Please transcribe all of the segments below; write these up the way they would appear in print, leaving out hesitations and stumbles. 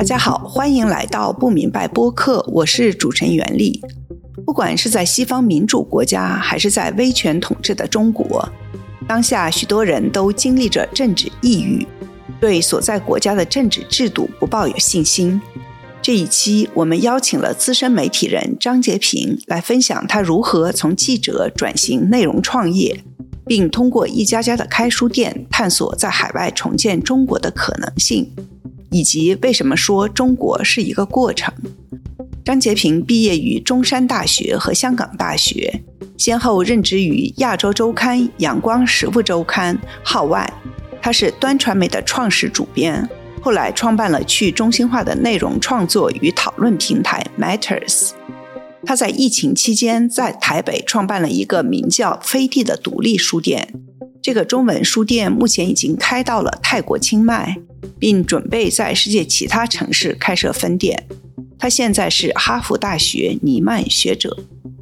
大家好，欢迎来到不明白播客，我是主持人袁丽。不管是在西方民主国家，还是在威权统治的中国，当下许多人都经历着政治抑郁，对所在国家的政治制度不抱有信心。这一期我们邀请了资深媒体人张洁平来分享他如何从记者转型内容创业，并通过一家家的开书店探索在海外重建中国的可能性，以及为什么说中国是一个过程。张洁平毕业于中山大学和香港大学，先后任职于亚洲周刊、阳光时务周刊、号外。他是端传媒的创始主编，后来创办了去中心化的内容创作与讨论平台 Matters。 他在疫情期间在台北创办了一个名叫飞地的独立书店，这个中文书店目前已经开到了泰国清迈，并准备在世界其他城市开设分店。他现在是哈佛大学尼曼学者。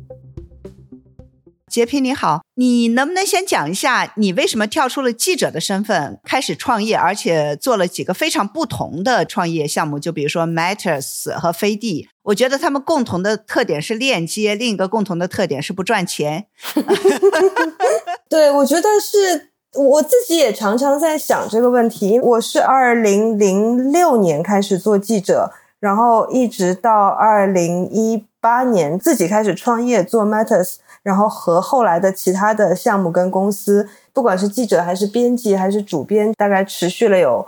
洁平你好，你能不能先讲一下你为什么跳出了记者的身份开始创业，而且做了几个非常不同的创业项目，就比如说 Matters 和飞地。我觉得他们共同的特点是链接，另一个共同的特点是不赚钱。 对，我觉得是我自己也常常在想这个问题。我是2006年开始做记者，然后一直到2018年自己开始创业做 Matters， 然后和后来的其他的项目跟公司，不管是记者还是编辑还是主编，大概持续了有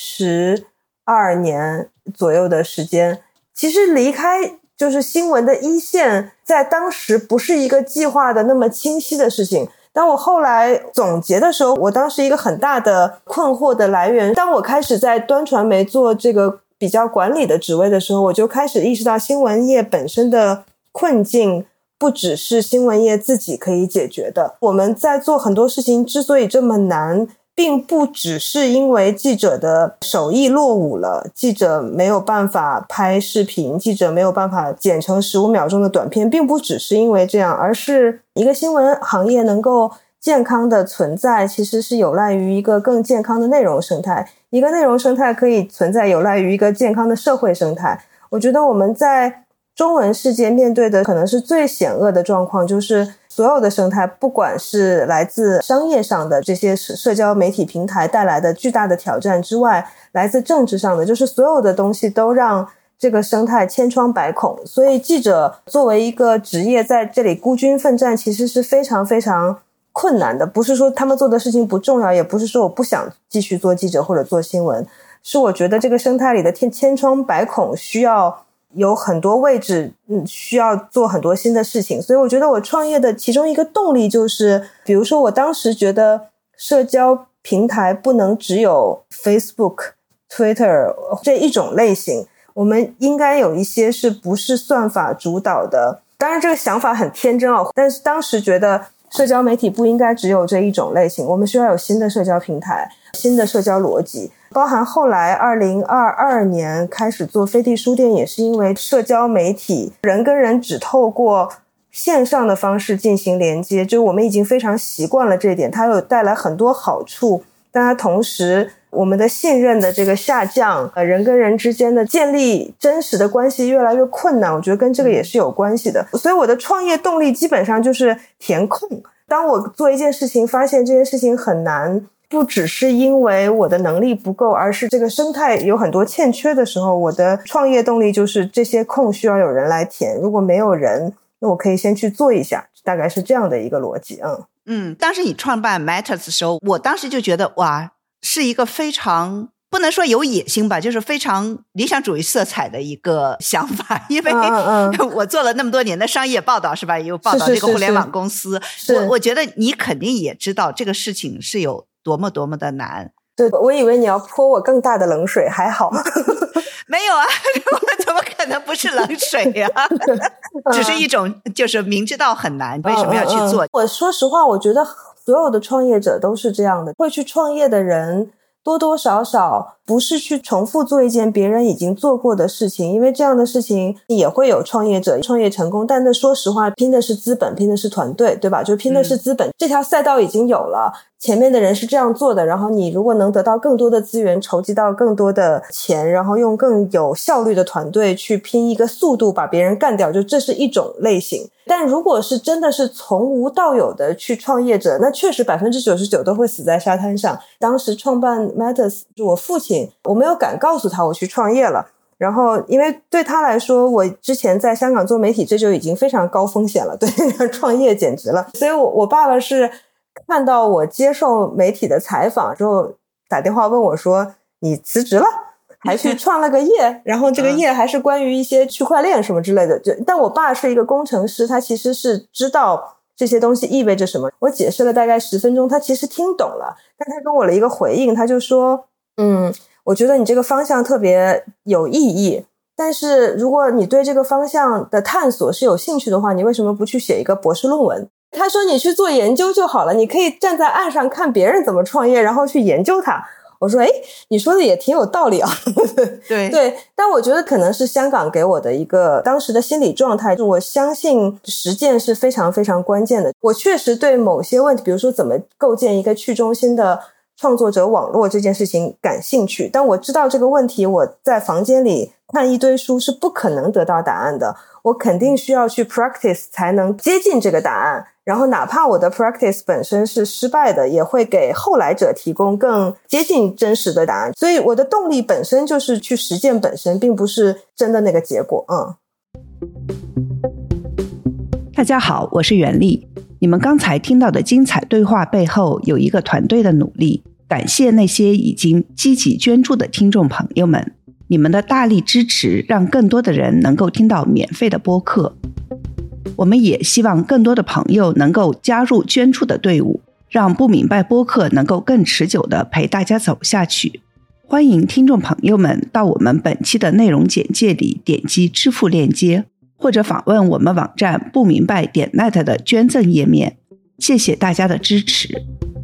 12年左右的时间。其实离开就是新闻的一线，在当时不是一个计划的那么清晰的事情。当我后来总结的时候，我当时一个很大的困惑的来源，当我开始在端传媒做这个比较管理的职位的时候，我就开始意识到新闻业本身的困境不只是新闻业自己可以解决的。我们在做很多事情之所以这么难，并不只是因为记者的手艺落伍了，记者没有办法拍视频，记者没有办法剪成15秒钟的短片，并不只是因为这样，而是一个新闻行业能够健康的存在，其实是有赖于一个更健康的内容生态。一个内容生态可以存在，有赖于一个健康的社会生态。我觉得我们在中文世界面对的可能是最险恶的状况，就是所有的生态，不管是来自商业上的这些社交媒体平台带来的巨大的挑战之外，来自政治上的，就是所有的东西都让这个生态千疮百孔。所以记者作为一个职业在这里孤军奋战，其实是非常非常困难的。不是说他们做的事情不重要，也不是说我不想继续做记者或者做新闻，是我觉得这个生态里的千疮百孔，需要有很多位置，需要做很多新的事情。所以我觉得我创业的其中一个动力就是，比如说我当时觉得社交平台不能只有 Facebook、Twitter 这一种类型，我们应该有一些是不是算法主导的。当然这个想法很天真哦，但是当时觉得社交媒体不应该只有这一种类型，我们需要有新的社交平台，新的社交逻辑。包含后来2022年开始做飞地书店，也是因为社交媒体人跟人只透过线上的方式进行连接，就我们已经非常习惯了这一点，它有带来很多好处，但它同时我们的信任的这个下降，人跟人之间的建立真实的关系越来越困难，我觉得跟这个也是有关系的。所以我的创业动力基本上就是填空。当我做一件事情发现这件事情很难，不只是因为我的能力不够，而是这个生态有很多欠缺的时候，我的创业动力就是这些空需要有人来填，如果没有人，那我可以先去做一下，大概是这样的一个逻辑。 当时你创办 Matters 的时候，我当时就觉得哇，是一个非常不能说有野心吧，就是非常理想主义色彩的一个想法。因为我做了那么多年的商业报道，是吧，也有报道这个互联网公司，我觉得你肯定也知道这个事情是有多么多么的难。 对，我以为你要泼我更大的冷水，还好。 没有啊，我怎么可能不是冷水呀？只是一种就是明知道很难，为什么要去做？ 我说实话，我觉得所有的创业者都是这样的，会去创业的人多多少少不是去重复做一件别人已经做过的事情，因为这样的事情也会有创业者创业成功，但那说实话拼的是资本，拼的是团队，对吧？就拼的是资本，这条赛道已经有了，前面的人是这样做的，然后你如果能得到更多的资源，筹集到更多的钱，然后用更有效率的团队去拼一个速度把别人干掉，就这是一种类型。但如果是真的是从无到有的去创业者，那确实 99% 都会死在沙滩上。当时创办 Matters 就我父亲，我没有敢告诉他我去创业了，然后因为对他来说我之前在香港做媒体这就已经非常高风险了，对，创业简直了。所以我爸爸是看到我接受媒体的采访之后打电话问我说你辞职了还去创了个业，然后这个业还是关于一些区块链什么之类的。但我爸是一个工程师，他其实是知道这些东西意味着什么。我解释了大概10分钟，他其实听懂了，但他跟我了一个回应，他就说我觉得你这个方向特别有意义，但是如果你对这个方向的探索是有兴趣的话，你为什么不去写一个博士论文？他说你去做研究就好了，你可以站在岸上看别人怎么创业，然后去研究它。我说你说的也挺有道理啊。对，但我觉得可能是香港给我的一个当时的心理状态，我相信实践是非常非常关键的。我确实对某些问题，比如说怎么构建一个去中心的创作者网络这件事情感兴趣，但我知道这个问题我在房间里看一堆书是不可能得到答案的，我肯定需要去 practice 才能接近这个答案，然后哪怕我的 practice 本身是失败的，也会给后来者提供更接近真实的答案。所以我的动力本身就是去实践本身，并不是真的那个结果。 大家好，我是袁丽。你们刚才听到的精彩对话背后有一个团队的努力，感谢那些已经积极捐助的听众朋友们，你们的大力支持让更多的人能够听到免费的播客。我们也希望更多的朋友能够加入捐助的队伍，让不明白播客能够更持久地陪大家走下去。欢迎听众朋友们到我们本期的内容简介里点击支付链接，或者访问我们网站不明白.net 的捐赠页面。谢谢大家的支持。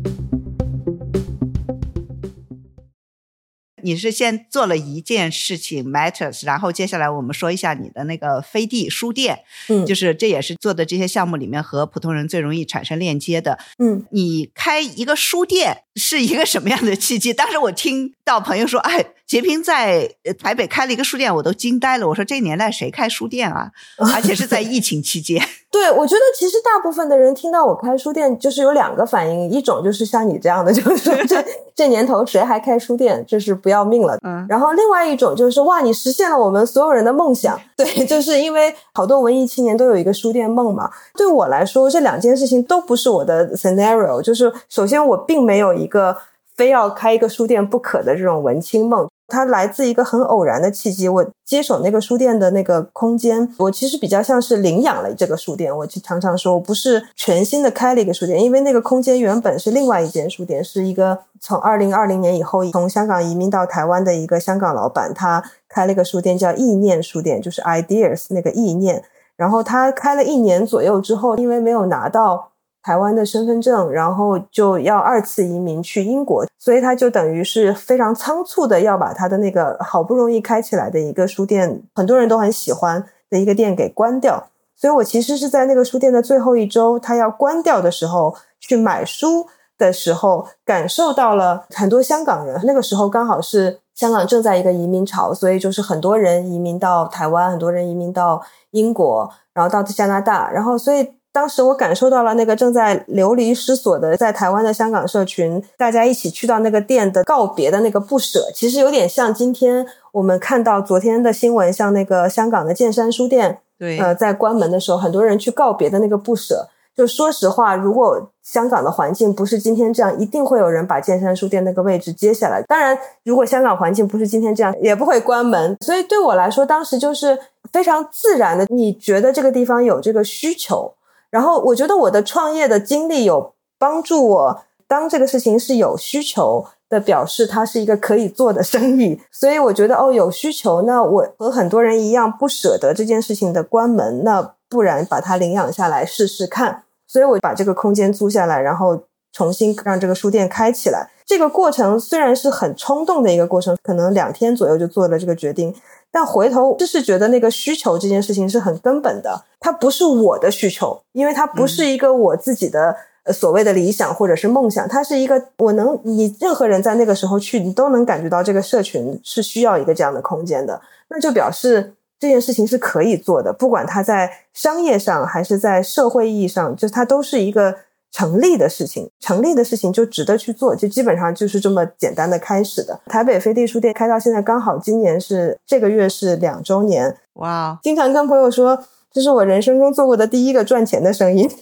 你是先做了一件事情 Matters， 然后接下来我们说一下你的那个飞地书店，就是这也是做的这些项目里面和普通人最容易产生链接的。你开一个书店是一个什么样的契机？当时我听到朋友说截屏在台北开了一个书店，我都惊呆了。我说这年代谁开书店啊？而且是在疫情期间。 对，我觉得其实大部分的人听到我开书店就是有2个反应，一种就是像你这样的，就是说这年头谁还开书店，这是不要命了。然后另外一种就是哇，你实现了我们所有人的梦想。对，就是因为好多文艺青年都有一个书店梦嘛。对我来说这2件事情都不是我的 scenario， 就是首先我并没有一个非要开一个书店不可的这种文青梦，它来自一个很偶然的契机。我接手那个书店的那个空间，我其实比较像是领养了这个书店。我常常说我不是全新的开了一个书店，因为那个空间原本是另外一间书店，是一个从2020年以后从香港移民到台湾的一个香港老板，他开了一个书店叫意念书店，就是 ideas 那个意念。然后他开了1年左右之后，因为没有拿到台湾的身份证，然后就要2次移民去英国，所以他就等于是非常仓促的要把他的那个好不容易开起来的一个书店，很多人都很喜欢的一个店给关掉。所以我其实是在那个书店的最后1周他要关掉的时候，去买书的时候感受到了很多香港人。那个时候刚好是香港正在一个移民潮，所以就是很多人移民到台湾，很多人移民到英国，然后到加拿大，然后所以当时我感受到了那个正在流离失所的在台湾的香港社群，大家一起去到那个店的告别的那个不舍，其实有点像今天我们看到昨天的新闻，像那个香港的剑山书店在关门的时候很多人去告别的那个不舍。就说实话，如果香港的环境不是今天这样，一定会有人把剑山书店那个位置接下来。当然如果香港环境不是今天这样，也不会关门。所以对我来说当时就是非常自然的，你觉得这个地方有这个需求，然后我觉得我的创业的经历有帮助我，当这个事情是有需求的表示它是一个可以做的生意，所以我觉得有需求，那我和很多人一样不舍得这件事情的关门，那不然把它领养下来试试看。所以我把这个空间租下来，然后重新让这个书店开起来。这个过程虽然是很冲动的一个过程，可能2天左右就做了这个决定，但回头就是觉得那个需求这件事情是很根本的，它不是我的需求，因为它不是一个我自己的所谓的理想或者是梦想，它是一个你任何人在那个时候去，你都能感觉到这个社群是需要一个这样的空间的，那就表示这件事情是可以做的，不管它在商业上还是在社会意义上，就它都是一个成立的事情，成立的事情就值得去做，就基本上就是这么简单的开始的。台北飞地书店开到现在刚好今年这个月是2周年。 哇， 经常跟朋友说这是我人生中做过的第一个赚钱的生意。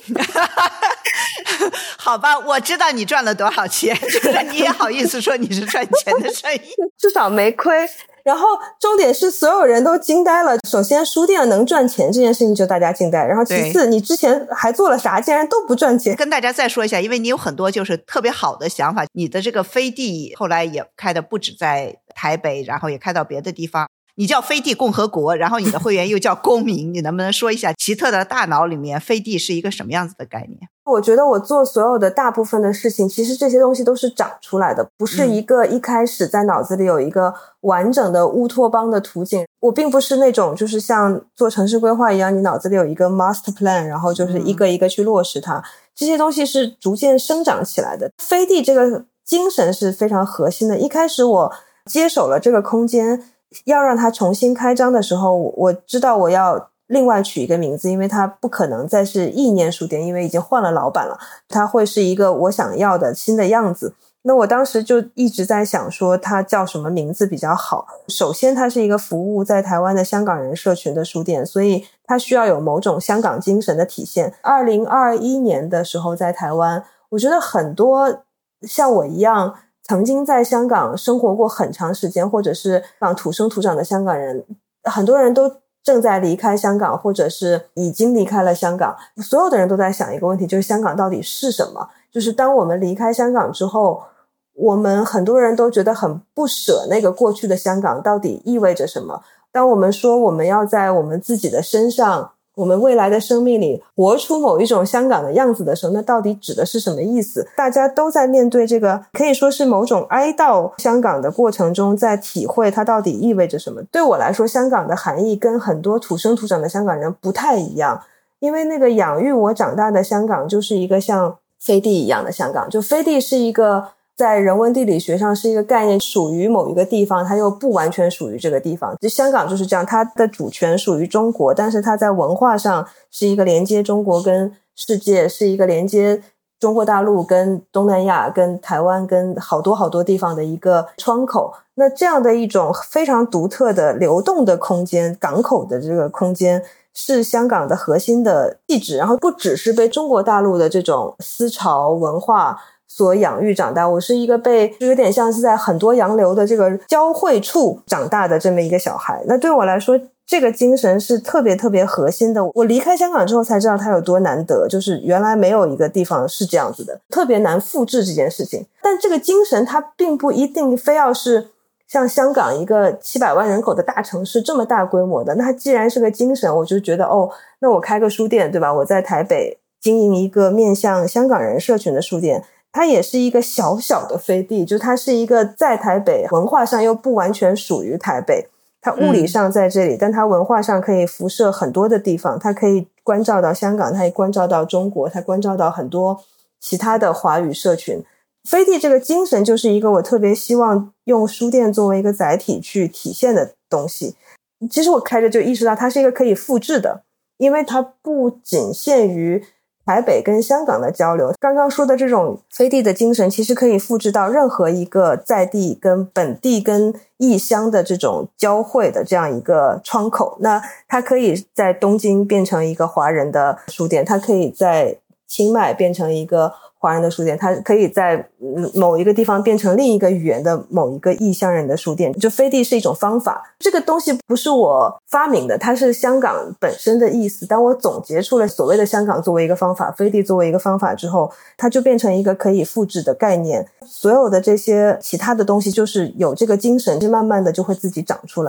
好吧，我知道你赚了多少钱，就是你也好意思说你是赚钱的生意。 至少没亏。然后重点是所有人都惊呆了，首先书店能赚钱这件事情就大家惊呆，然后其次你之前还做了啥，竟然都不赚钱。 跟大家再说一下，因为你有很多就是特别好的想法，你的这个飞地后来也开的不止在台北，然后也开到别的地方，你叫飞地共和国，然后你的会员又叫公民，你能不能说一下奇特的大脑里面飞地是一个什么样子的概念？ 我觉得我做所有的大部分的事情，其实这些东西都是长出来的，不是一个一开始在脑子里有一个完整的乌托邦的图景。我并不是那种就是像做城市规划一样，你脑子里有一个 master plan， 然后就是一个一个去落实它，这些东西是逐渐生长起来的。飞地这个精神是非常核心的。一开始我接手了这个空间，要让它重新开张的时候，我知道我要另外取一个名字，因为它不可能再是意念书店，因为已经换了老板了，它会是一个我想要的新的样子。那我当时就一直在想说它叫什么名字比较好。首先它是一个服务在台湾的香港人社群的书店，所以它需要有某种香港精神的体现。2021年的时候在台湾，我觉得很多像我一样曾经在香港生活过很长时间，或者是土生土长的香港人，很多人都正在离开香港，或者是已经离开了香港。所有的人都在想一个问题，就是香港到底是什么？就是当我们离开香港之后，我们很多人都觉得很不舍那个过去的香港到底意味着什么。当我们说我们要在我们自己的身上，我们未来的生命里活出某一种香港的样子的时候，那到底指的是什么意思？大家都在面对这个可以说是某种哀悼香港的过程中，在体会它到底意味着什么。对我来说，香港的含义跟很多土生土长的香港人不太一样，因为那个养育我长大的香港就是一个像飞地一样的香港。就飞地是一个在人文地理学上是一个概念，属于某一个地方，它又不完全属于这个地方。就香港就是这样，它的主权属于中国，但是它在文化上是一个连接中国跟世界，是一个连接中国大陆跟东南亚跟台湾跟好多好多地方的一个窗口。那这样的一种非常独特的流动的空间，港口的这个空间是香港的核心的气质，然后不只是被中国大陆的这种思潮文化所养育长大，我是一个就有点像是在很多洋流的这个交汇处长大的这么一个小孩。那对我来说，这个精神是特别特别核心的。我离开香港之后才知道它有多难得，就是原来没有一个地方是这样子的，特别难复制这件事情。但这个精神它并不一定非要是像香港一个700万人口的大城市这么大规模的。那它既然是个精神，我就觉得那我开个书店，对吧？我在台北经营一个面向香港人社群的书店，它也是一个小小的飞地，就它是一个在台北文化上又不完全属于台北，它物理上在这里，但它文化上可以辐射很多的地方，它可以关照到香港，它可以关照到中国，它关照到很多其他的华语社群。飞地这个精神就是一个我特别希望用书店作为一个载体去体现的东西。其实我开着就意识到它是一个可以复制的，因为它不仅限于台北跟香港的交流，刚刚说的这种飞地的精神其实可以复制到任何一个在地跟本地跟异乡的这种交汇的这样一个窗口。那它可以在东京变成一个华人的书店，它可以在清迈变成一个华人的书店，它可以在某一个地方变成另一个语言的某一个异乡人的书店。就飞地是一种方法，这个东西不是我发明的，它是香港本身的意思。当我总结出了所谓的香港作为一个方法，飞地作为一个方法之后，它就变成一个可以复制的概念。所有的这些其他的东西就是有这个精神，就慢慢的就会自己长出来了。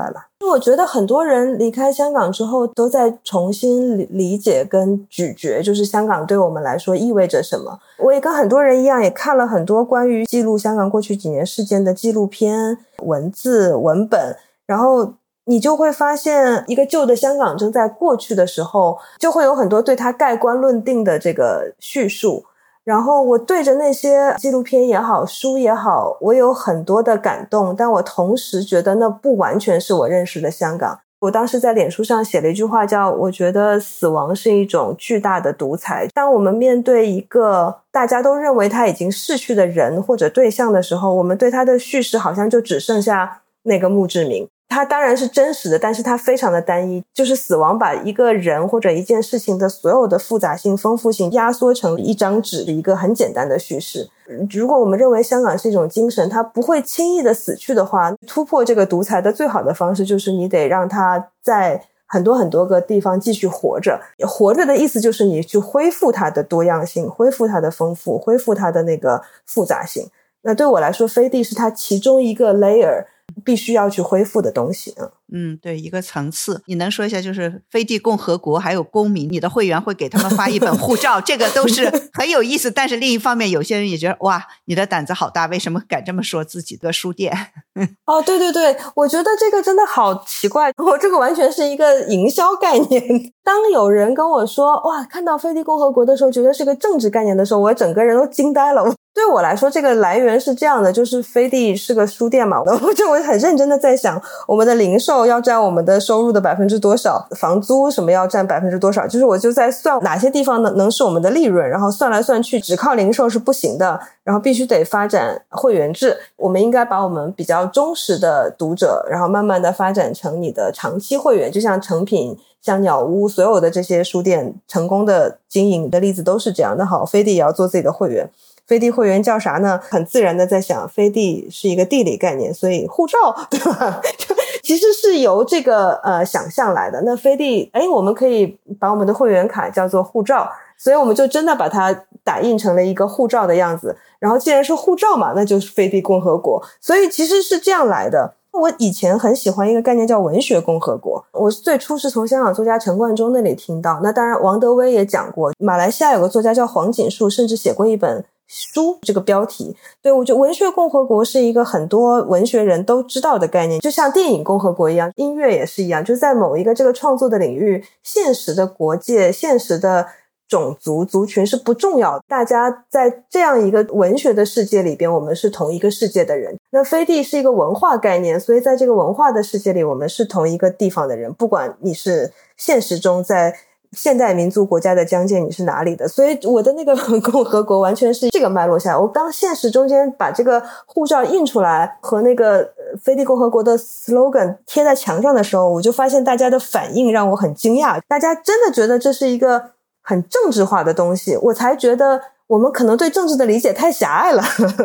我觉得很多人离开香港之后都在重新理解跟咀嚼，就是香港对我们来说意味着什么。我也跟很多人一样，也看了很多关于记录香港过去几年事件的纪录片、文字、文本，然后你就会发现一个旧的香港正在过去的时候，就会有很多对它盖棺论定的这个叙述。然后我对着那些纪录片也好，书也好，我有很多的感动，但我同时觉得那不完全是我认识的香港。我当时在脸书上写了一句话叫，我觉得死亡是一种巨大的独裁。当我们面对一个大家都认为他已经逝去的人或者对象的时候，我们对他的叙事好像就只剩下那个墓志铭。它当然是真实的，但是它非常的单一，就是死亡把一个人或者一件事情的所有的复杂性、丰富性压缩成一张纸的一个很简单的叙事。如果我们认为香港是一种精神，它不会轻易的死去的话，突破这个独裁的最好的方式就是你得让它在很多很多个地方继续活着。活着的意思就是你去恢复它的多样性，恢复它的丰富，恢复它的那个复杂性。那对我来说，飞地是它其中一个 layer，必须要去恢复的东西。 对，一个层次。你能说一下，就是飞地共和国还有公民，你的会员会给他们发一本护照，这个都是很有意思。但是另一方面，有些人也觉得哇，你的胆子好大，为什么敢这么说自己的书店？ 哦，对对对，我觉得这个真的好奇怪，我这个完全是一个营销概念。当有人跟我说哇，看到飞地共和国的时候觉得是个政治概念的时候，我整个人都惊呆了。对我来说，这个来源是这样的，就是飞地是个书店嘛，我就很认真的在想，我们的零售要占我们的收入的多少，房租什么要占多少，就是我就在算哪些地方能是我们的利润，然后算来算去只靠零售是不行的，然后必须得发展会员制。我们应该把我们比较忠实的读者，然后慢慢的发展成你的长期会员，就像诚品、像鸟屋，所有的这些书店成功的经营的例子都是这样的。好，飞地也要做自己的会员。飞地会员叫啥呢？很自然的在想，飞地是一个地理概念，所以护照，对吧？其实是由这个想象来的。那飞地，我们可以把我们的会员卡叫做护照，所以我们就真的把它打印成了一个护照的样子。然后既然是护照嘛，那就是飞地共和国。所以其实是这样来的。我以前很喜欢一个概念叫文学共和国，我最初是从香港作家陈冠中那里听到。那当然王德威也讲过，马来西亚有个作家叫黄锦树，甚至写过一本书这个标题。对，我觉得文学共和国是一个很多文学人都知道的概念，就像电影共和国一样，音乐也是一样，就在某一个这个创作的领域，现实的国界、现实的种族族群是不重要，大家在这样一个文学的世界里边，我们是同一个世界的人。那飞地是一个文化概念，所以在这个文化的世界里，我们是同一个地方的人，不管你是现实中在现代民族国家的疆界你是哪里的。所以我的那个共和国完全是这个脉络下，我当现实中间把这个护照印出来和那个飞地共和国的 slogan 贴在墙上的时候，我就发现大家的反应让我很惊讶，大家真的觉得这是一个很政治化的东西，我才觉得我们可能对政治的理解太狭隘了。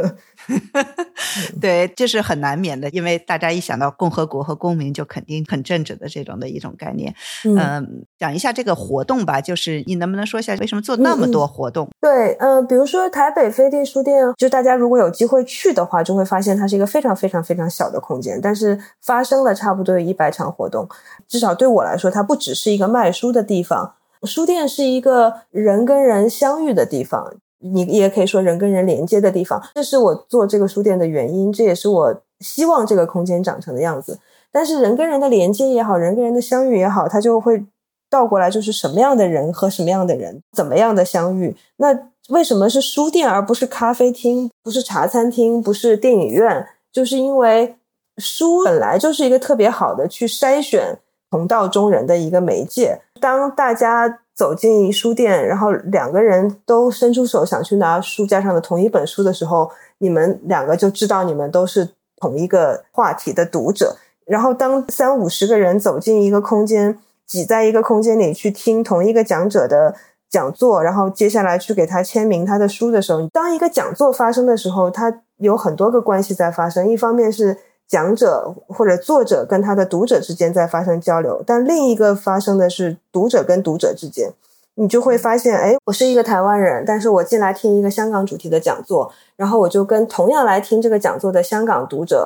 对，这是很难免的，因为大家一想到共和国和公民就肯定很政治的这种的一种概念。讲一下这个活动吧，就是你能不能说一下为什么做那么多活动？ 对，比如说台北飞地书店，就大家如果有机会去的话，就会发现它是一个非常非常非常小的空间，但是发生了差不多100场活动。至少对我来说，它不只是一个卖书的地方，书店是一个人跟人相遇的地方，你也可以说人跟人连接的地方，这是我做这个书店的原因，这也是我希望这个空间长成的样子。但是人跟人的连接也好，人跟人的相遇也好，它就会倒过来，就是什么样的人和什么样的人怎么样的相遇。那为什么是书店而不是咖啡厅，不是茶餐厅，不是电影院？就是因为书本来就是一个特别好的去筛选同道中人的一个媒介。当大家走进书店，然后两个人都伸出手想去拿书架上的同一本书的时候，你们两个就知道你们都是同一个话题的读者。然后当30-50个人走进一个空间，挤在一个空间里去听同一个讲者的讲座，然后接下来去给他签名他的书的时候，当一个讲座发生的时候，它有很多个关系在发生。一方面是讲者或者作者跟他的读者之间在发生交流，但另一个发生的是读者跟读者之间。你就会发现，我是一个台湾人，但是我进来听一个香港主题的讲座，然后我就跟同样来听这个讲座的香港读者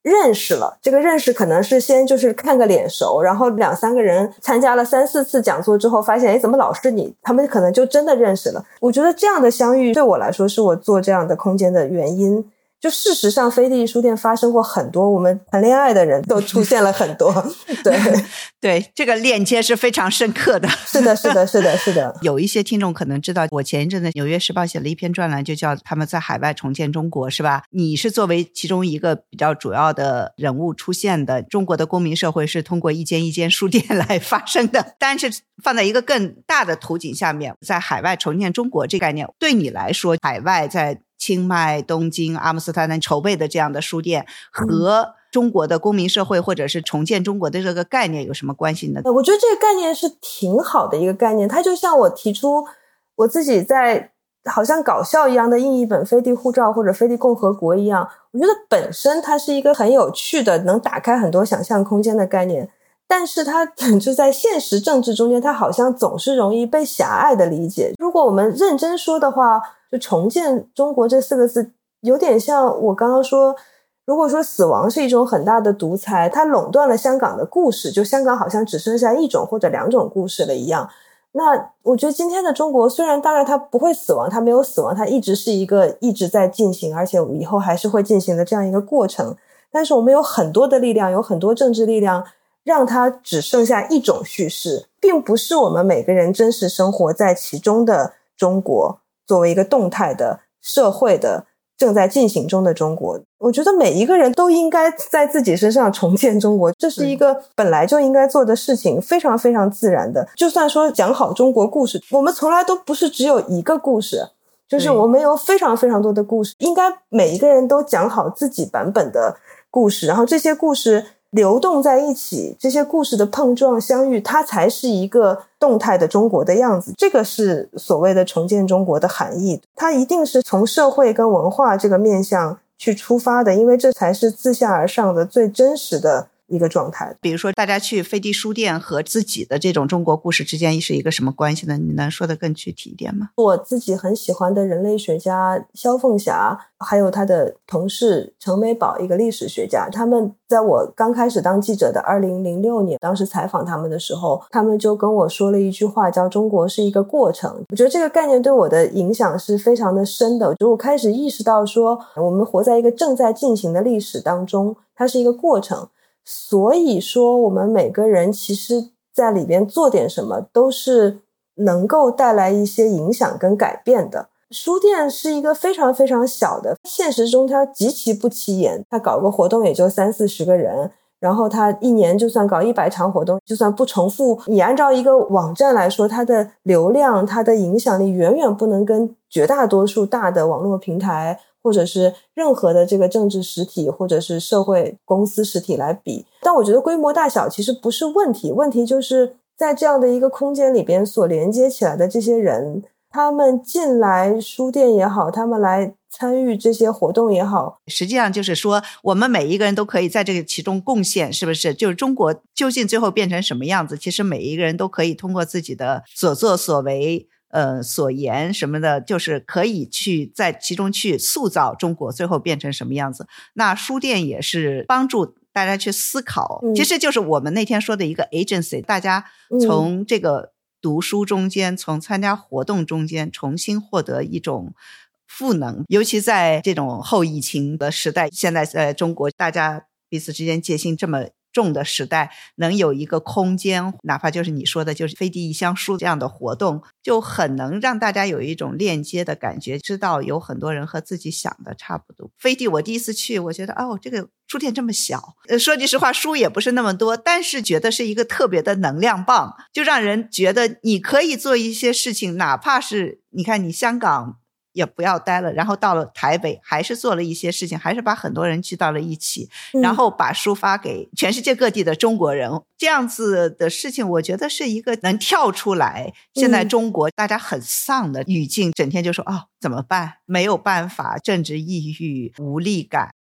认识了，这个认识可能是先就是看个脸熟，然后2-3个人参加了3-4次讲座之后发现怎么老是你，他们可能就真的认识了。我觉得这样的相遇对我来说是我做这样的空间的原因。就事实上飞地书店发生过很多，我们谈恋爱的人都出现了很多对对，这个链接是非常深刻的。 是的是的是的是的。 有一些听众可能知道，我前一阵子纽约时报写了一篇专栏，就叫他们在海外重建中国，是吧？你是作为其中一个比较主要的人物出现的。中国的公民社会是通过一间一间书店来发生的，但是放在一个更大的图景下面，在海外重建中国这个概念对你来说，海外在清迈、东京、阿姆斯特丹筹备的这样的书店和中国的公民社会或者是重建中国的这个概念有什么关系呢？ 我觉得这个概念是挺好的一个概念，它就像我提出我自己在好像搞笑一样的印一本飞地护照或者飞地共和国一样，我觉得本身它是一个很有趣的能打开很多想象空间的概念，但是它就在现实政治中间，它好像总是容易被狭隘的理解。如果我们认真说的话，就重建中国这4个字有点像我刚刚说，如果说死亡是一种很大的独裁，它垄断了香港的故事，就香港好像只剩下1种或者2种故事了一样。那我觉得今天的中国虽然当然它不会死亡，它没有死亡，它一直是一个一直在进行，而且以后还是会进行的这样一个过程，但是我们有很多的力量，有很多政治力量让它只剩下1种叙事，并不是我们每个人真实生活在其中的中国作为一个动态的社会的正在进行中的中国。我觉得每一个人都应该在自己身上重建中国，这是一个本来就应该做的事情，非常非常自然的。就算说讲好中国故事，我们从来都不是只有一个故事，就是我们有非常非常多的故事，应该每一个人都讲好自己版本的故事，然后这些故事流动在一起，这些故事的碰撞相遇，它才是一个动态的中国的样子。这个是所谓的重建中国的含义，它一定是从社会跟文化这个面向去出发的，因为这才是自下而上的最真实的一个状态。 比如说大家去飞地书店和自己的这种中国故事之间是一个什么关系呢？你能说得更具体一点吗？ 我自己很喜欢的人类学家萧凤霞，还有他的同事程美宝，一个历史学家，他们在我刚开始当记者的2006年，当时采访他们的时候，他们就跟我说了一句话，叫中国是一个过程。我觉得这个概念对我的影响是非常的深的，就我开始意识到说，我们活在一个正在进行的历史当中，它是一个过程，所以说我们每个人其实在里边做点什么都是能够带来一些影响跟改变的。书店是一个非常非常小的，现实中它极其不起眼，它搞个活动也就30-40个人，然后它一年就算搞100场活动，就算不重复，你按照一个网站来说，它的流量它的影响力远远不能跟绝大多数大的网络平台或者是任何的这个政治实体或者是社会公司实体来比。但我觉得规模大小其实不是问题，问题就是在这样的一个空间里边所连接起来的这些人，他们进来书店也好，他们来参与这些活动也好， 实际上就是说我们每一个人都可以在这个其中贡献，是不是？就是中国究竟最后变成什么样子，其实每一个人都可以通过自己的所作所为所言什么的，就是可以去在其中去塑造中国最后变成什么样子。那书店也是帮助大家去思考，其实就是我们那天说的一个 agency， 大家从这个读书中间，从参加活动中间重新获得一种赋能，尤其在这种后疫情的时代，现在中国大家彼此之间戒心这么重的时代，能有一个空间，哪怕就是你说的就是飞地一箱书这样的活动，就很能让大家有一种链接的感觉，知道有很多人和自己想的差不多。飞地我第一次去，我觉得这个书店这么小，说句实话书也不是那么多，但是觉得是一个特别的能量棒，就让人觉得你可以做一些事情，哪怕是你看你香港也不要待了，然后到了台北还是做了一些事情，还是把很多人聚到了一起，然后把书发给全世界各地的中国人，这样子的事情我觉得是一个能跳出来现在中国大家很丧的语境，整天就说怎么办，没有办法，政治抑郁，无力感，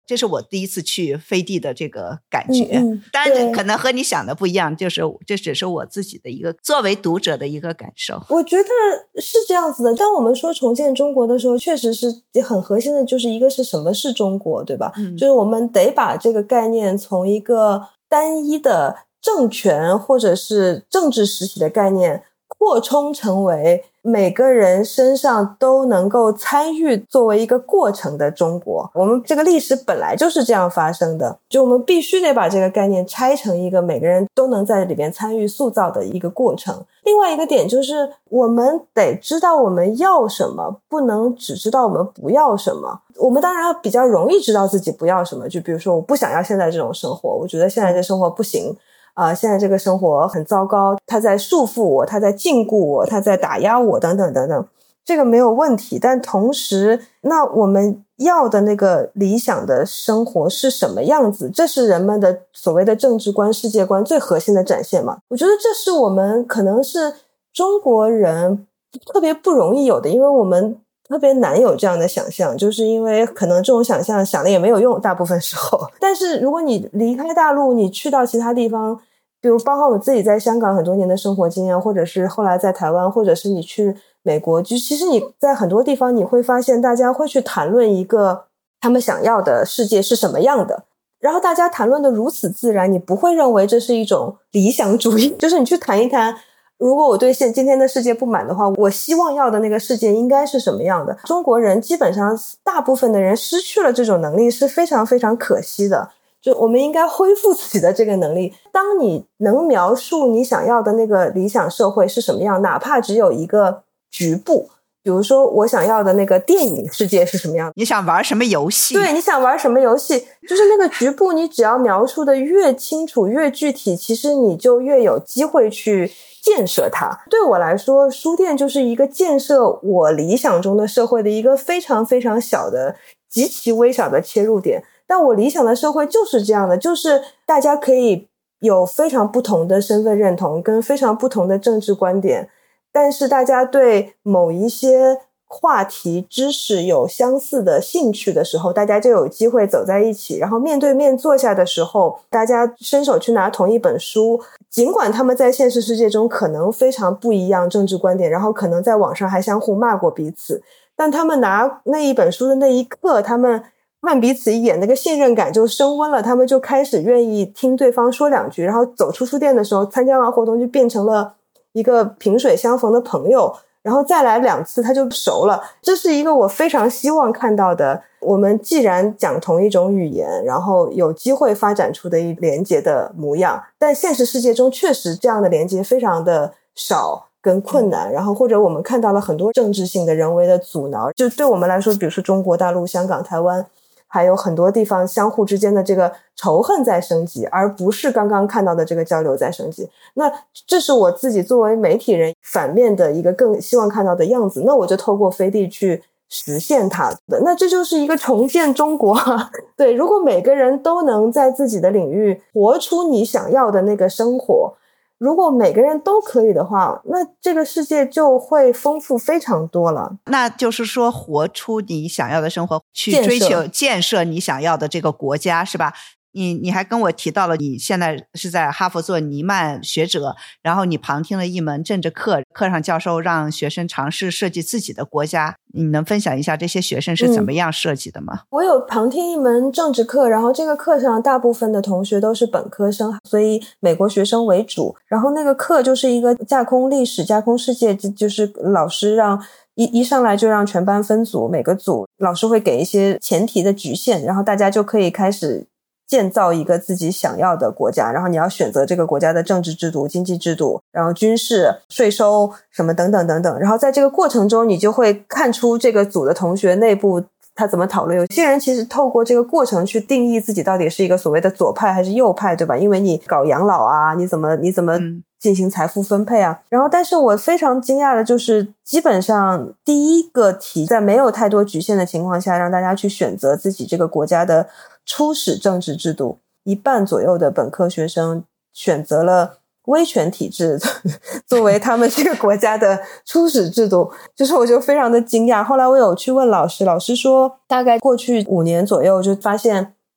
这是我第一次去飞地的这个感觉。当然可能和你想的不一样，就是这只是我自己的一个作为读者的一个感受。 我觉得是这样子的，当我们说重建中国的时候，确实是很核心的，就是一个是什么是中国，对吧？就是我们得把这个概念从一个单一的政权或者是政治实体的概念扩充成为每个人身上都能够参与作为一个过程的中国。我们这个历史本来就是这样发生的，就我们必须得把这个概念拆成一个每个人都能在里边参与塑造的一个过程。另外一个点就是我们得知道我们要什么，不能只知道我们不要什么。我们当然比较容易知道自己不要什么，就比如说我不想要现在这种生活，我觉得现在这生活不行现在这个生活很糟糕，它在束缚我，它在禁锢我，它在打压我等等等等，这个没有问题。但同时那我们要的那个理想的生活是什么样子，这是人们的所谓的政治观世界观最核心的展现嘛。我觉得这是我们可能是中国人特别不容易有的，因为我们特别难有这样的想象，就是因为可能这种想象想了也没有用，大部分时候。但是如果你离开大陆，你去到其他地方，比如包括我自己在香港很多年的生活经验，或者是后来在台湾，或者是你去美国，就其实你在很多地方你会发现大家会去谈论一个他们想要的世界是什么样的，然后大家谈论的如此自然，你不会认为这是一种理想主义。就是你去谈一谈，如果我对今天的世界不满的话，我希望要的那个世界应该是什么样的。中国人基本上大部分的人失去了这种能力，是非常非常可惜的。就我们应该恢复自己的这个能力。当你能描述你想要的那个理想社会是什么样，哪怕只有一个局部，比如说我想要的那个电影世界是什么样， 你想玩什么游戏， 对，你想玩什么游戏，就是那个局部你只要描述的越清楚越具体，其实你就越有机会去建设它。对我来说，书店就是一个建设我理想中的社会的一个非常非常小的极其微小的切入点。但我理想的社会就是这样的，就是大家可以有非常不同的身份认同跟非常不同的政治观点，但是大家对某一些话题知识有相似的兴趣的时候，大家就有机会走在一起，然后面对面坐下的时候，大家伸手去拿同一本书，尽管他们在现实世界中可能非常不一样政治观点，然后可能在网上还相互骂过彼此，但他们拿那一本书的那一刻，他们看彼此一眼，那个信任感就升温了，他们就开始愿意听对方说两句，然后走出书店的时候，参加完活动就变成了一个萍水相逢的朋友，然后再来2次他就熟了。这是一个我非常希望看到的，我们既然讲同一种语言，然后有机会发展出的一连结的模样。但现实世界中确实这样的连结非常的少跟困难，然后或者我们看到了很多政治性的人为的阻挠，就对我们来说，比如说中国大陆、香港、台湾，还有很多地方相互之间的这个仇恨在升级，而不是刚刚看到的这个交流在升级。那这是我自己作为媒体人反面的一个更希望看到的样子，那我就透过飞地去实现它的。那这就是一个重建中国对，如果每个人都能在自己的领域活出你想要的那个生活，如果每个人都可以的话，那这个世界就会丰富非常多了。 那就是说活出你想要的生活，去追求建设你想要的这个国家，是吧？你还跟我提到了你现在是在哈佛做尼曼学者，然后你旁听了一门政治课，课上教授让学生尝试设计自己的国家，你能分享一下这些学生是怎么样设计的吗？ 我有旁听一门政治课，然后这个课上大部分的同学都是本科生，所以美国学生为主，然后那个课就是一个架空历史架空世界，就是老师让一上来就让全班分组，每个组老师会给一些前提的局限，然后大家就可以开始建造一个自己想要的国家，然后你要选择这个国家的政治制度、经济制度，然后军事、税收什么等等等等，然后在这个过程中你就会看出这个组的同学内部他怎么讨论。有些人其实透过这个过程去定义自己到底是一个所谓的左派还是右派，对吧？因为你搞养老啊，你怎么进行财富分配啊。然后但是我非常惊讶的就是基本上第一个题在没有太多局限的情况下，让大家去选择自己这个国家的初始政治制度，一半左右的本科学生选择了威权体制作为他们这个国家的初始制度，就是我就非常的惊讶。后来我有去问老师，老师说大概过去5年左右就发现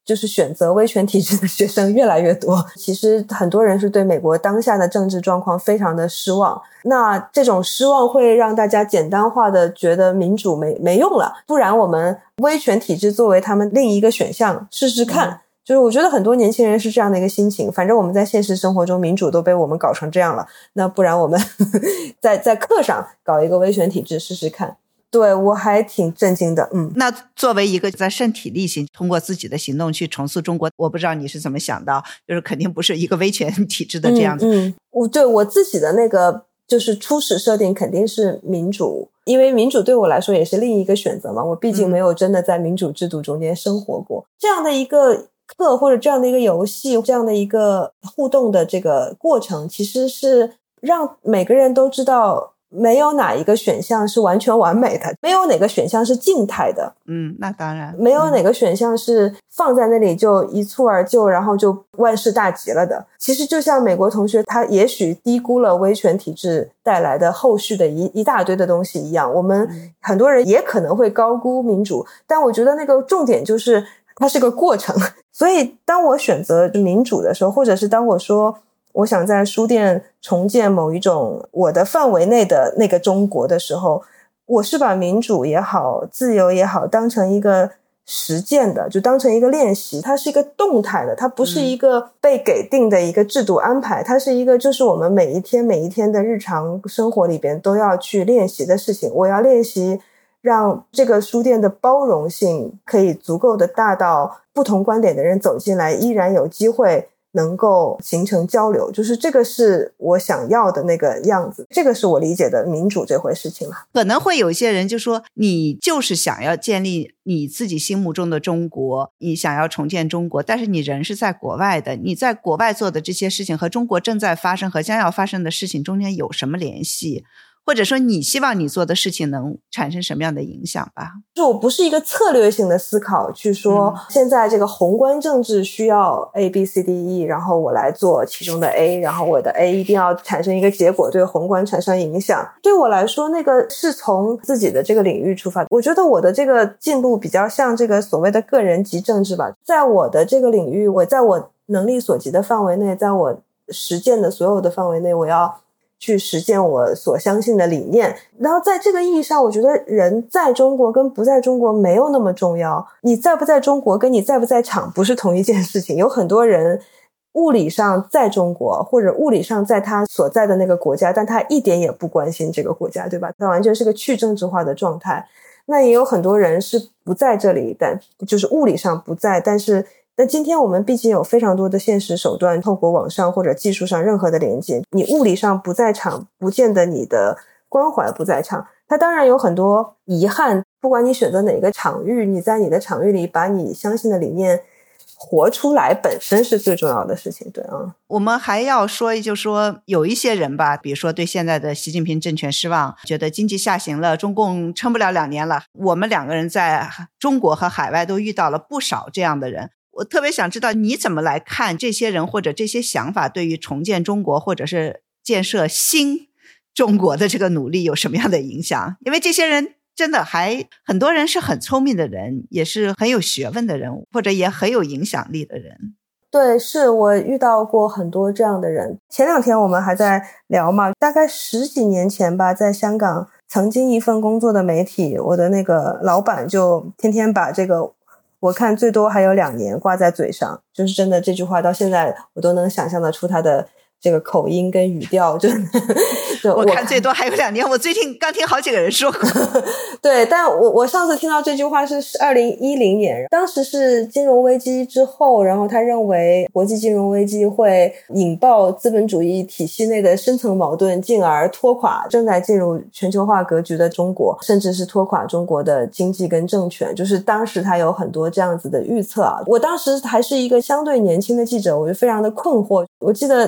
就是选择威权体制的学生越来越多。其实很多人是对美国当下的政治状况非常的失望，那这种失望会让大家简单化的觉得民主没用了，不然我们威权体制作为他们另一个选项试试看。就是我觉得很多年轻人是这样的一个心情，反正我们在现实生活中民主都被我们搞成这样了，那不然我们在课上搞一个威权体制试试看。对，我还挺震惊的。 那作为一个在身体力行通过自己的行动去重塑中国，我不知道你是怎么想到，就是肯定不是一个威权体制的这样子。 对，我自己的那个就是初始设定肯定是民主，因为民主对我来说也是另一个选择嘛，我毕竟没有真的在民主制度中间生活过。这样的一个课或者这样的一个游戏，这样的一个互动的这个过程，其实是让每个人都知道没有哪一个选项是完全完美的，没有哪个选项是静态的。 那当然没有哪个选项是放在那里就一蹴而就，然后就万事大吉了的。其实就像美国同学他也许低估了威权体制带来的后续的一大堆的东西一样，我们很多人也可能会高估民主，但我觉得那个重点就是它是个过程。所以当我选择民主的时候，或者是当我说我想在书店重建某一种我的范围内的那个中国的时候，我是把民主也好自由也好当成一个实践的，就当成一个练习，它是一个动态的，它不是一个被给定的一个制度安排，它是一个就是我们每一天的日常生活里边都要去练习的事情。我要练习让这个书店的包容性可以足够的大到不同观点的人走进来依然有机会能够形成交流，就是这个是我想要的那个样子，这个是我理解的民主这回事情了。 可能会有一些人就说你就是想要建立你自己心目中的中国，你想要重建中国，但是你人是在国外的，你在国外做的这些事情和中国正在发生和将要发生的事情中间有什么联系，或者说你希望你做的事情能产生什么样的影响吧。 就我不是一个策略性的思考去说现在这个宏观政治需要 A B C D E， 然后我来做其中的 A， 然后我的 A 一定要产生一个结果对宏观产生影响。对我来说那个是从自己的这个领域出发，我觉得我的这个进路比较像这个所谓的个人及政治吧。在我的这个领域，我在我能力所及的范围内，在我实践的所有的范围内，我要去实践我所相信的理念。然后在这个意义上，我觉得人在中国跟不在中国没有那么重要，你在不在中国跟你在不在场不是同一件事情。有很多人物理上在中国，或者物理上在他所在的那个国家，但他一点也不关心这个国家，对吧？他完全是个去政治化的状态。那也有很多人是不在这里，但就是物理上不在，但今天我们毕竟有非常多的现实手段，透过网上或者技术上任何的连接，你物理上不在场不见得你的关怀不在场。它当然有很多遗憾，不管你选择哪个场域，你在你的场域里把你相信的理念活出来本身是最重要的事情。对啊， 我们还要说，就是说有一些人吧，比如说对现在的习近平政权失望，觉得经济下行了，中共撑不了2年了。我们两个人在中国和海外都遇到了不少这样的人。我特别想知道你怎么来看这些人或者这些想法对于重建中国或者是建设新中国的这个努力有什么样的影响？因为这些人真的还很多人是很聪明的人，也是很有学问的人，或者也很有影响力的人。 对，是我遇到过很多这样的人。前2天我们还在聊嘛，大概10几年前吧，在香港曾经一份工作的媒体，我的那个老板就天天把这个我看最多还有2年挂在嘴上，就是真的这句话到现在我都能想象得出他的这个口音跟语调，就我看最多还有2年，我最近刚听好几个人说过。 对，但我上次听到这句话是2010年，当时是金融危机之后，然后他认为国际金融危机会引爆资本主义体系内的深层矛盾，进而拖垮正在进入全球化格局的中国，甚至是拖垮中国的经济跟政权，就是当时他有很多这样子的预测啊。我当时还是一个相对年轻的记者，我就非常的困惑。我记得他就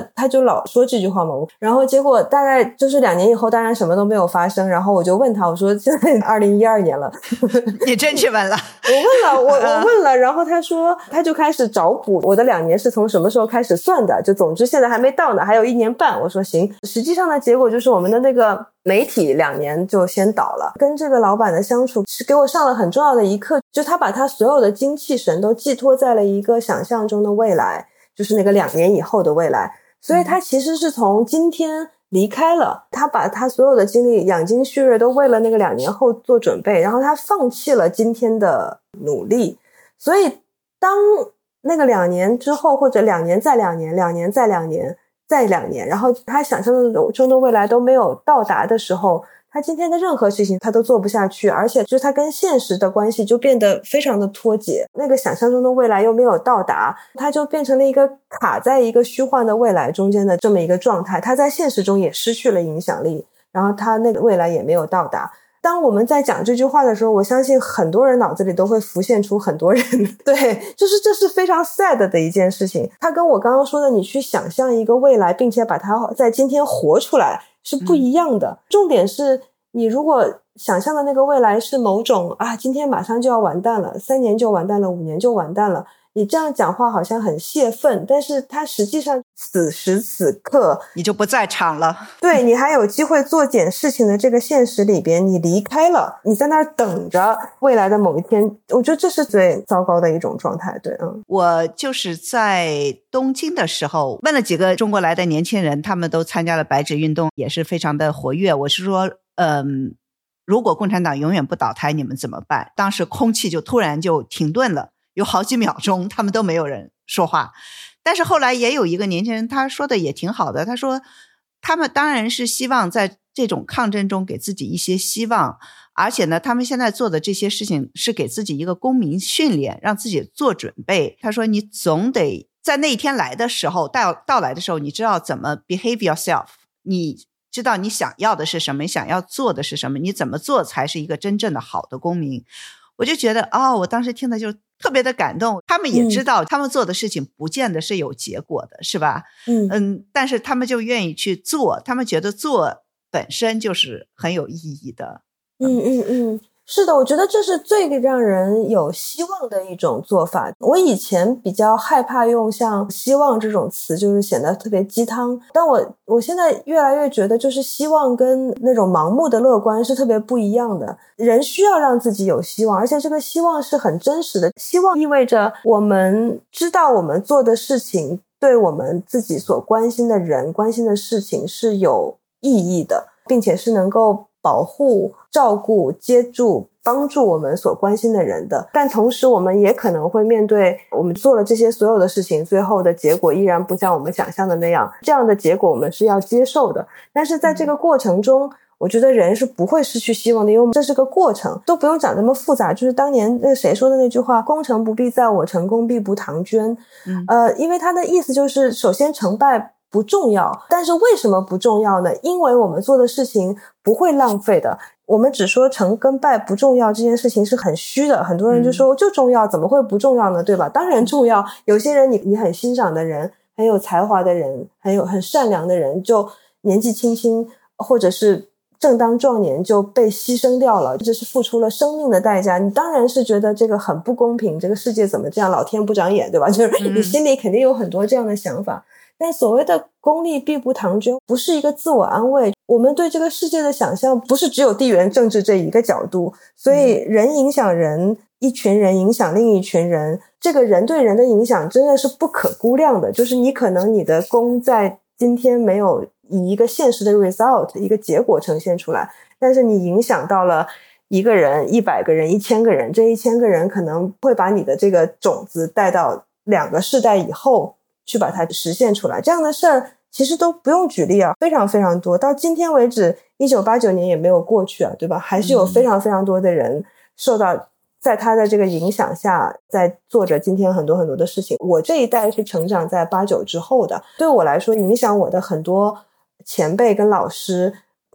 老说这句话嘛。然后结果大概就是2年以后，当然什么都没有发生。然后我就问他，我说现在2012年了， 你真去问了？ 我问了，然后他说他就开始找补我的2年是从什么时候开始算的，就总之现在还没到呢，还有1年半。我说行。实际上的结果就是我们的那个媒体2年就先倒了。跟这个老板的相处是给我上了很重要的一课，就他把他所有的精气神都寄托在了一个想象中的未来，就是那个2年以后的未来。所以他其实是从今天离开了，他把他所有的精力养精蓄锐都为了那个2年后做准备，然后他放弃了今天的努力。所以当那个2年之后，或者2年再2年，2年再2年再2年，然后他想象中的未来都没有到达的时候，他今天的任何事情他都做不下去，而且就是他跟现实的关系就变得非常的脱节，那个想象中的未来又没有到达，他就变成了一个卡在一个虚幻的未来中间的这么一个状态，他在现实中也失去了影响力，然后他那个未来也没有到达。当我们在讲这句话的时候，我相信很多人脑子里都会浮现出很多人，对，就是这是非常 sad 的一件事情。它跟我刚刚说的你去想象一个未来并且把它在今天活出来是不一样的。重点是你如果想象的那个未来是某种今天马上就要完蛋了，3年就完蛋了，5年就完蛋了，你这样讲话好像很泄愤，但是它实际上此时此刻你就不在场了， 对，你还有机会做点事情的这个现实里边，你离开了，你在那儿等着未来的某一天，我觉得这是最糟糕的一种状态。对， 我就是在东京的时候问了几个中国来的年轻人，他们都参加了白纸运动，也是非常的活跃。我是说如果共产党永远不倒台，你们怎么办？当时空气就突然就停顿了，有好几秒钟他们都没有人说话。但是后来也有一个年轻人，他说的也挺好的，他说他们当然是希望在这种抗争中给自己一些希望，而且呢他们现在做的这些事情是给自己一个公民训练，让自己做准备。他说你总得在那一天来的时候，到来的时候，你知道怎么 behave yourself， 你知道你想要的是什么，你想要做的是什么，你怎么做才是一个真正的好的公民。我就觉得我当时听的就特别的感动，他们也知道他们做的事情不见得是有结果的，是吧？但是他们就愿意去做，他们觉得做本身就是很有意义的。 是的，我觉得这是最让人有希望的一种做法。我以前比较害怕用像希望这种词，就是显得特别鸡汤，但我现在越来越觉得，就是希望跟那种盲目的乐观是特别不一样的。人需要让自己有希望，而且这个希望是很真实的。希望意味着我们知道我们做的事情对我们自己所关心的人、关心的事情是有意义的，并且是能够保护、照顾、接住、帮助我们所关心的人的。但同时我们也可能会面对我们做了这些所有的事情，最后的结果依然不像我们想象的那样，这样的结果我们是要接受的。但是在这个过程中，我觉得人是不会失去希望的，因为这是个过程，都不用讲那么复杂。就是当年那谁说的那句话，功成不必在我，成功必不唐捐。因为他的意思就是首先成败不重要，但是为什么不重要呢？因为我们做的事情不会浪费的。我们只说成跟败不重要这件事情是很虚的，很多人就说就重要，怎么会不重要呢？对吧？当然重要。有些人你很欣赏的人，很有才华的人，很善良的人，就年纪轻轻或者是正当壮年就被牺牲掉了，这是付出了生命的代价。你当然是觉得这个很不公平，这个世界怎么这样，老天不长眼，对吧？就是你心里肯定有很多这样的想法。但所谓的功利必不唐捐不是一个自我安慰，我们对这个世界的想象不是只有地缘政治这一个角度，所以人影响人，一群人影响另一群人，这个人对人的影响真的是不可估量的。就是你可能你的功在今天没有以一个现实的 result 一个结果呈现出来，但是你影响到了1个人、100个人、1000个人，这1000个人可能会把你的这个种子带到2个世代以后去把它实现出来。这样的事儿其实都不用举例非常非常多。到今天为止1989年也没有过去对吧？还是有非常非常多的人受到在他的这个影响下在做着今天很多很多的事情。我这一代是成长在89之后的，对我来说影响我的很多前辈跟老师，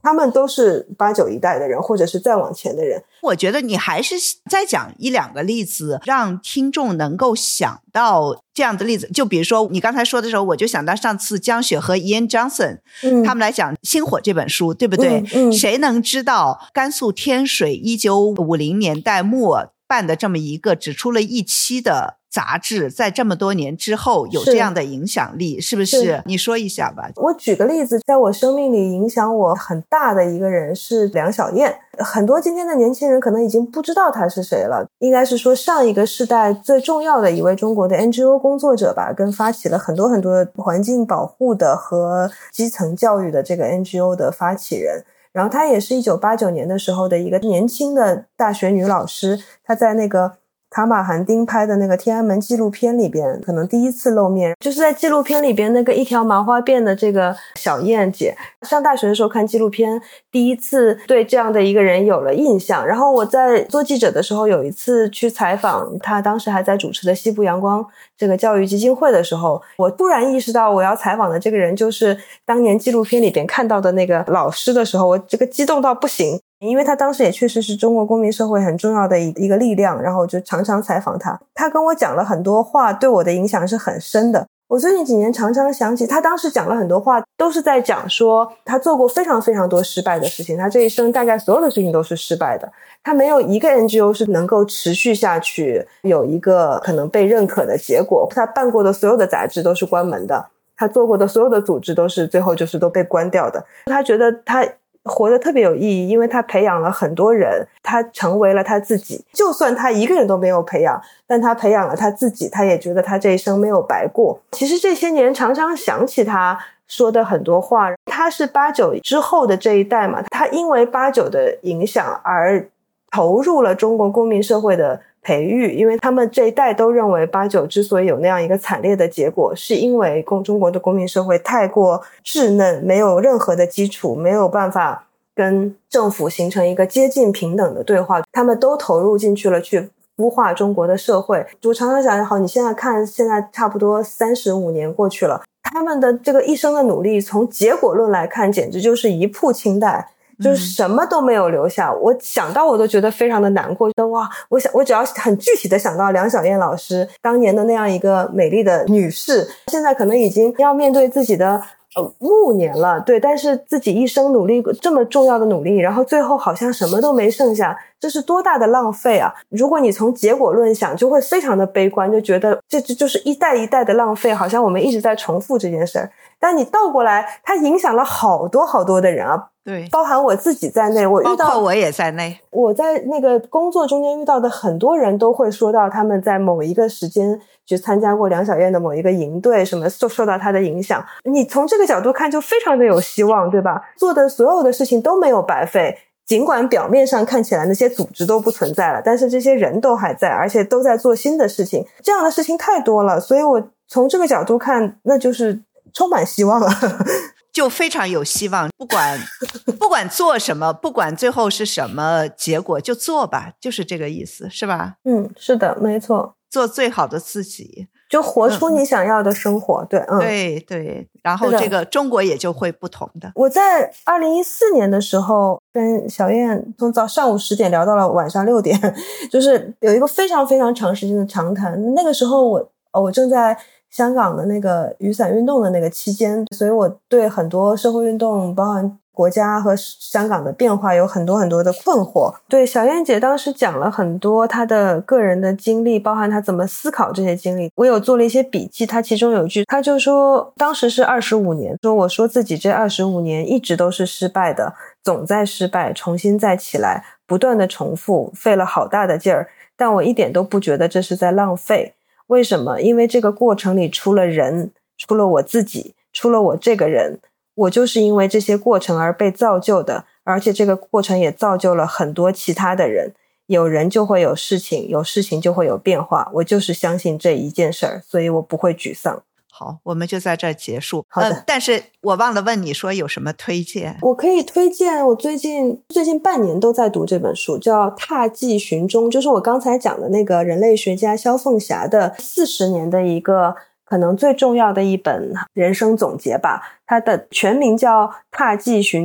他们都是89一代的人，或者是再往前的人。 我觉得你还是再讲一两个例子，让听众能够想到这样的例子。就比如说你刚才说的时候，我就想到上次江雪和 Ian Johnson、他们来讲《星火》这本书，对不对？谁能知道甘肃天水1950年代末办的这么一个只出了1期的杂志，在这么多年之后有这样的影响力，是不是？你说一下吧。 我举个例子，在我生命里影响我很大的一个人是梁小燕。很多今天的年轻人可能已经不知道她是谁了，应该是说上一个世代最重要的一位中国的 NGO 工作者吧，跟发起了很多很多环境保护的和基层教育的这个 NGO 的发起人。然后她也是1989年的时候的一个年轻的大学女老师，她在那个卡马韩丁拍的那个天安门纪录片里边可能第一次露面，就是在纪录片里边那个一条麻花辫的这个小燕姐，上大学的时候看纪录片第一次对这样的一个人有了印象。然后我在做记者的时候有一次去采访她当时还在主持的西部阳光这个教育基金会的时候，我突然意识到我要采访的这个人就是当年纪录片里边看到的那个老师的时候，我这个激动到不行，因为他当时也确实是中国公民社会很重要的一个力量，然后我就常常采访他，他跟我讲了很多话，对我的影响是很深的。我最近几年常常想起他当时讲了很多话，都是在讲说他做过非常非常多失败的事情，他这一生大概所有的事情都是失败的，他没有一个 NGO 是能够持续下去有一个可能被认可的结果，他办过的所有的杂志都是关门的，他做过的所有的组织都是最后就是都被关掉的。他觉得他活得特别有意义，因为他培养了很多人，他成为了他自己，就算他一个人都没有培养，但他培养了他自己，他也觉得他这一生没有白过。其实这些年常常想起他说的很多话，他是89之后的这一代嘛，他因为89的影响而投入了中国公民社会的培育，因为他们这一代都认为89之所以有那样一个惨烈的结果，是因为中国的公民社会太过稚嫩，没有任何的基础，没有办法跟政府形成一个接近平等的对话，他们都投入进去了去孵化中国的社会。我常常想，好，你现在看，现在差不多35年过去了，他们的这个一生的努力，从结果论来看，简直就是一铺清袋，就是什么都没有留下。我想到我都觉得非常的难过，哇，我只要很具体的想到梁小燕老师当年的那样一个美丽的女士，现在可能已经要面对自己的暮年了，对，但是自己一生努力这么重要的努力，然后最后好像什么都没剩下，这是多大的浪费啊。如果你从结果论想，就会非常的悲观，就觉得这就是一代一代的浪费，好像我们一直在重复这件事儿。但你倒过来，它影响了好多好多的人啊， 对， 包含我自己在内， 包括我也在内。 我在那个工作中间遇到的很多人都会说到他们在某一个时间去参加过梁小燕的某一个营队，什么受到她的影响。你从这个角度看就非常的有希望，对吧？做的所有的事情都没有白费，尽管表面上看起来那些组织都不存在了，但是这些人都还在，而且都在做新的事情。这样的事情太多了，所以我从这个角度看，那就是充满希望了。 就非常有希望，不管做什么，不管最后是什么结果，就做吧，就是这个意思，是吧？ 是的，没错， 做最好的自己， 就活出你想要的生活。对， 对对，然后这个中国也就会不同的。我在2014年的时候跟小燕从上午10点聊到了晚上6点，就是有一个非常非常长时间的长谈。那个时候我正在香港的那个雨伞运动的那个期间，所以我对很多社会运动包含国家和香港的变化有很多很多的困惑。对，小燕姐当时讲了很多她的个人的经历，包含她怎么思考这些经历，我有做了一些笔记。她其中有一句，她就说当时是25年，说我说自己这25年一直都是失败的，总在失败，重新再起来，不断的重复，费了好大的劲儿，但我一点都不觉得这是在浪费。为什么？因为这个过程里出了人，出了我自己，出了我这个人，我就是因为这些过程而被造就的，而且这个过程也造就了很多其他的人。有人就会有事情，有事情就会有变化，我就是相信这一件事儿，所以我不会沮丧。 好，我们就在这儿结束。 好的， 但是我忘了问你说有什么推荐。 我可以推荐，我最近半年都在读这本书，叫《踏迹寻踪》，就是我刚才讲的那个人类学家萧凤霞的40年的一个可能最重要的一本人生总结吧。它的全名叫《踏迹寻踪》，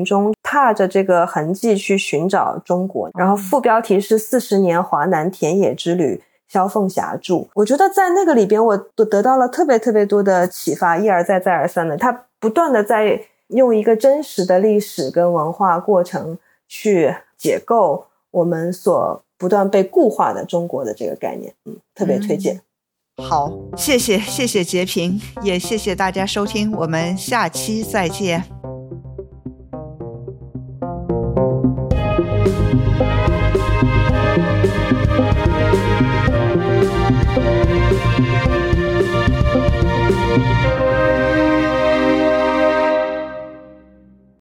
踏着这个痕迹去寻找中国，然后副标题是40年华南田野之旅，萧凤霞著。我觉得在那个里边我得到了特别多的启发，一而再再而三的，他不断的在用一个真实的历史跟文化过程去解构我们所不断被固化的中国的这个概念，特别推荐。 好，谢谢洁平，也谢谢大家收听，我们下期再见。